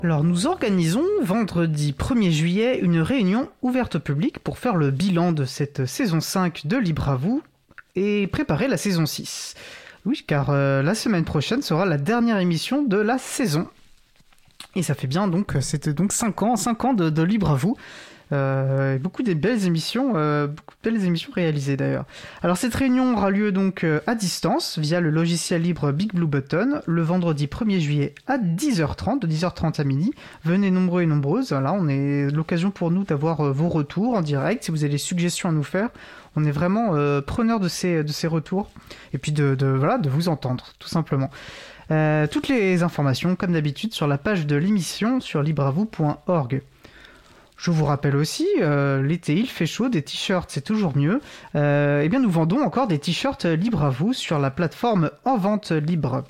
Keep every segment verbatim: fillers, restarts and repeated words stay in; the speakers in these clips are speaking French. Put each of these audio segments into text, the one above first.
Alors nous organisons vendredi premier juillet une réunion ouverte au public pour faire le bilan de cette saison cinq de Libre à vous et préparer la saison six. Oui, car euh, la semaine prochaine sera la dernière émission de la saison. Et ça fait bien donc, c'était donc cinq ans, cinq ans de, de Libre à vous. Euh, beaucoup de belles émissions, euh, beaucoup de belles émissions réalisées d'ailleurs. Alors cette réunion aura lieu donc euh, à distance via le logiciel libre Big Blue Button le vendredi premier juillet à dix heures trente, de dix heures trente à midi. Venez nombreux et nombreuses. Voilà, on est l'occasion pour nous d'avoir euh, vos retours en direct. Si vous avez des suggestions à nous faire, on est vraiment euh, preneurs de ces de ces retours et puis de, de voilà de vous entendre tout simplement. Euh, toutes les informations comme d'habitude sur la page de l'émission sur libre à vous point org. Je vous rappelle aussi, euh, l'été il fait chaud, des t-shirts c'est toujours mieux. Euh, eh bien nous vendons encore des t-shirts Libre à vous sur la plateforme En Vente Libre.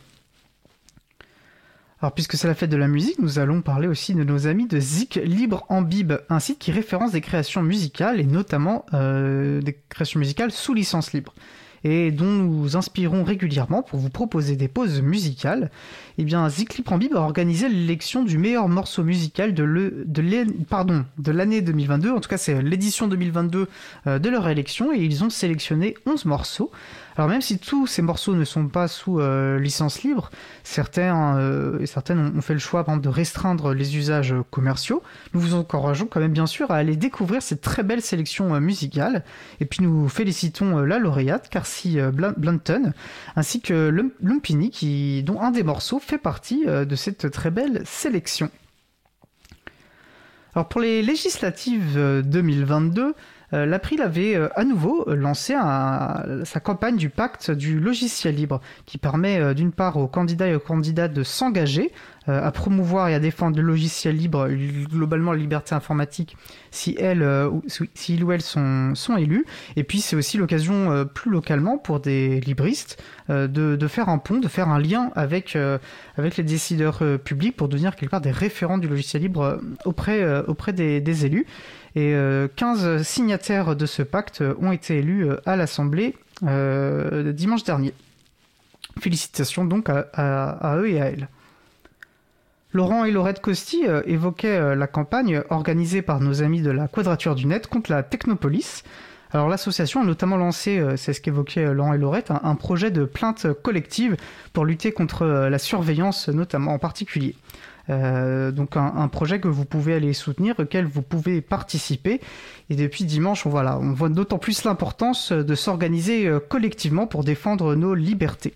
Alors puisque c'est la fête de la musique, nous allons parler aussi de nos amis de Zik Libre en Bib, un site qui référence des créations musicales et notamment euh, des créations musicales sous licence libre, et dont nous inspirons régulièrement pour vous proposer des pauses musicales. Eh bien, Zik Libre en Bib a organisé l'élection du meilleur morceau musical de, le, de, l'é, pardon, de l'année deux mille vingt-deux, en tout cas c'est l'édition deux mille vingt-deux euh, de leur élection, et ils ont sélectionné onze morceaux. Alors même si tous ces morceaux ne sont pas sous euh, licence libre, certains euh, et certaines ont, ont fait le choix par exemple, de restreindre les usages commerciaux. Nous vous encourageons quand même bien sûr à aller découvrir cette très belle sélection euh, musicale, et puis nous félicitons euh, la lauréate Carcy euh, Blunton, ainsi que Lumpini, qui, dont un des morceaux fait partie euh, de cette très belle sélection. Alors pour les législatives euh, deux mille vingt-deux, Euh, l'April avait euh, à nouveau lancé un, sa campagne du pacte du logiciel libre, qui permet euh, d'une part aux candidats et aux candidates de s'engager euh, à promouvoir et à défendre le logiciel libre, globalement la liberté informatique, si elles, euh, ou, si ils ou elles sont, sont élus. Et puis c'est aussi l'occasion euh, plus localement pour des libristes euh, de, de faire un pont, de faire un lien avec, euh, avec les décideurs euh, publics pour devenir quelque part des référents du logiciel libre euh, auprès, euh, auprès des, des élus. Et euh, quinze signataires de ce pacte ont été élus à l'Assemblée euh, dimanche dernier. Félicitations donc à, à, à eux et à elles. Laurent et Laurette Costi euh, évoquaient euh, la campagne organisée par nos amis de la Quadrature du Net contre la Technopolis. Alors l'association a notamment lancé, euh, c'est ce qu'évoquaient euh, Laurent et Laurette, un, un projet de plainte collective pour lutter contre euh, la surveillance, notamment en particulier. Euh, donc un, un projet que vous pouvez aller soutenir, auquel vous pouvez participer. Et depuis dimanche, on, voilà, on voit d'autant plus l'importance de s'organiser euh, collectivement pour défendre nos libertés.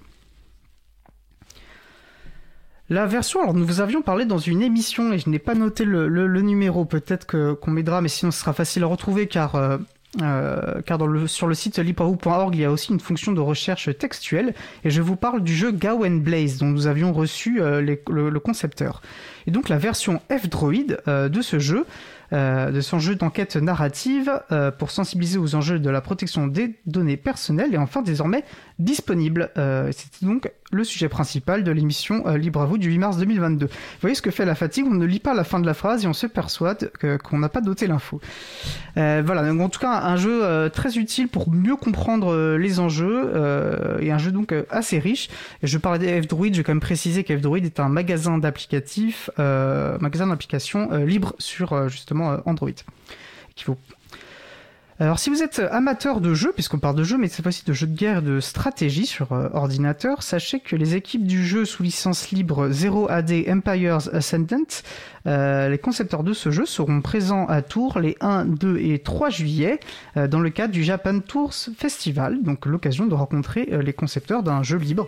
La version, alors nous vous avions parlé dans une émission, et je n'ai pas noté le, le, le numéro, peut-être que, qu'on m'aidera, mais sinon ce sera facile à retrouver, car... Euh, Euh, car dans le, sur le site libre à vous point org il y a aussi une fonction de recherche textuelle, et je vous parle du jeu Gawain Blaze dont nous avions reçu euh, les, le, le concepteur. Et donc la version F-Droid euh, de ce jeu, euh, de son jeu d'enquête narrative euh, pour sensibiliser aux enjeux de la protection des données personnelles est enfin désormais disponible. Euh, c'était donc le sujet principal de l'émission euh, Libre à vous du huit mars deux mille vingt-deux. Vous voyez ce que fait la fatigue, on ne lit pas la fin de la phrase et on se persuade que, qu'on n'a pas noté l'info. Euh, voilà, donc en tout cas un jeu euh, très utile pour mieux comprendre euh, les enjeux euh, et un jeu donc euh, assez riche. Et je parlais des F-Droid, je vais quand même préciser qu'F-Droid est un magasin d'applicatifs, euh, magasin d'applications euh, libre sur euh, justement euh, Android. Qu'il faut... Alors si vous êtes amateur de jeux, puisqu'on parle de jeux, mais cette fois-ci de jeux de guerre, de stratégie sur euh, ordinateur, sachez que les équipes du jeu sous licence libre zéro A D Empires Ascendant, euh, les concepteurs de ce jeu seront présents à Tours les un, deux et trois juillet euh, dans le cadre du Japan Tours Festival, donc l'occasion de rencontrer euh, les concepteurs d'un jeu libre.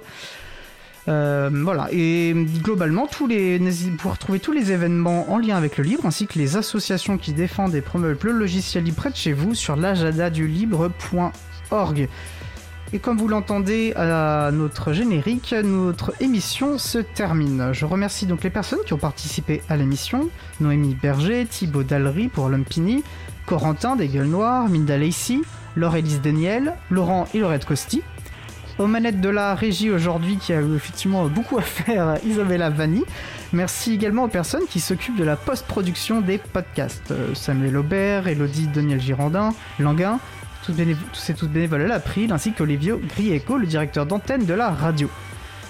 Euh, voilà, et globalement, tous les, vous pouvez retrouver tous les événements en lien avec le libre, ainsi que les associations qui défendent et promeuvent le logiciel libre près de chez vous sur l'agenda du libre point org. Et comme vous l'entendez à notre générique, notre émission se termine. Je remercie donc les personnes qui ont participé à l'émission: Noémie Berger, Thibaut Dallery pour Lumpini, Corentin des Gueules Noires, Minda Lacey, Laure-Élise Daniel, Laurent et Laurette Costi. Aux manettes de la régie aujourd'hui, qui a eu effectivement beaucoup à faire, Isabella Vanni. Merci également aux personnes qui s'occupent de la post-production des podcasts. Samuel Aubert, Elodie Daniel Girondin, Languin, tous bénév- tous et toutes bénévoles à l'April, ainsi qu'Olivier Grieco, le directeur d'antenne de la radio.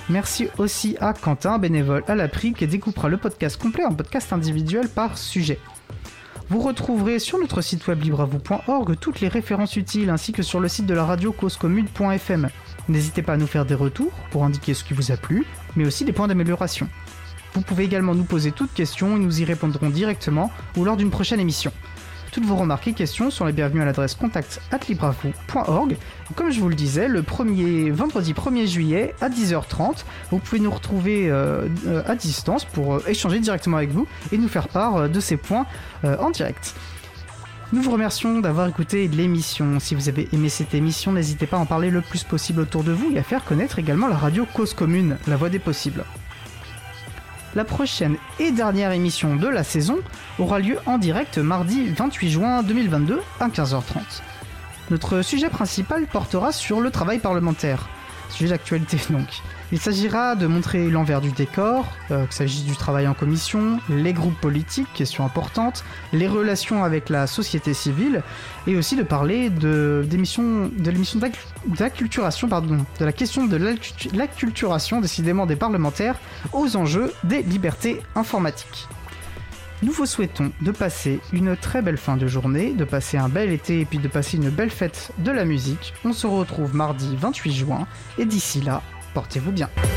Merci aussi à Quentin, bénévole à l'A P R I, qui découpera le podcast complet en podcast individuel par sujet. Vous retrouverez sur notre site web libre à vous point org toutes les références utiles ainsi que sur le site de la radio cause commune point f m. N'hésitez pas à nous faire des retours pour indiquer ce qui vous a plu, mais aussi des points d'amélioration. Vous pouvez également nous poser toutes questions et nous y répondrons directement ou lors d'une prochaine émission. Toutes vos remarques et questions sont les bienvenues à l'adresse contact arobase libre à vous point org. Comme je vous le disais, le premier, vendredi premier juillet à dix heures trente, vous pouvez nous retrouver euh, à distance pour euh, échanger directement avec vous et nous faire part euh, de ces points euh, en direct. Nous vous remercions d'avoir écouté l'émission. Si vous avez aimé cette émission, n'hésitez pas à en parler le plus possible autour de vous et à faire connaître également la radio Cause Commune, la voix des possibles. La prochaine et dernière émission de la saison aura lieu en direct mardi vingt-huit juin deux mille vingt-deux à quinze heures trente. Notre sujet principal portera sur le travail parlementaire, sujet d'actualité donc. Il s'agira de montrer l'envers du décor, euh, qu'il s'agisse du travail en commission, les groupes politiques, question importante, les relations avec la société civile, et aussi de parler de, d'émission, de l'émission d'acculturation, pardon, de la question de l'acculturation, décidément des parlementaires, aux enjeux des libertés informatiques. Nous vous souhaitons de passer une très belle fin de journée, de passer un bel été et puis de passer une belle fête de la musique. On se retrouve mardi vingt-huit juin, et d'ici là, portez-vous bien.